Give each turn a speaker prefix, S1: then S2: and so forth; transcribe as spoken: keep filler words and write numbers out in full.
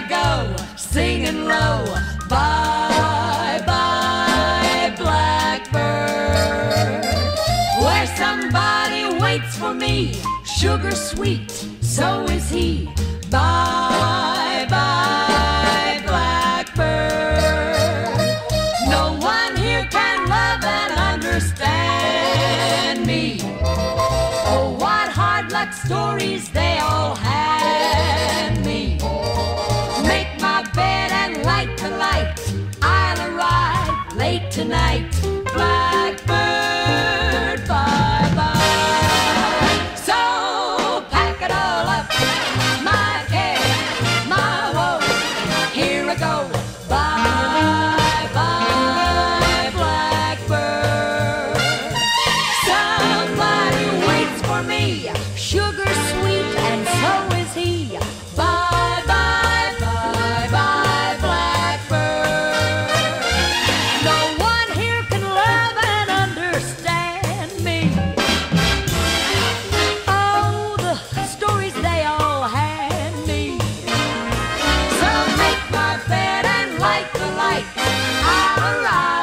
S1: go, singing low. Bye, bye, blackbird. Where somebody waits for me, sugar sweet, so is he. Bye, bye, blackbird. No one here can love and understand me. Oh, what hard luck stories they all had me. Make my bed and light the light, I'll arrive late tonight. Blackbird, bye-bye. So pack it all up, my care, my woe. Here I go. Bye, bye, blackbird. Somebody waits for me, sugar sweet, and so is he. Bye, bye, bye, bye, blackbird. No one here can love and understand me. Oh, the stories they all had me. So make my bed and light the light, I'll arrive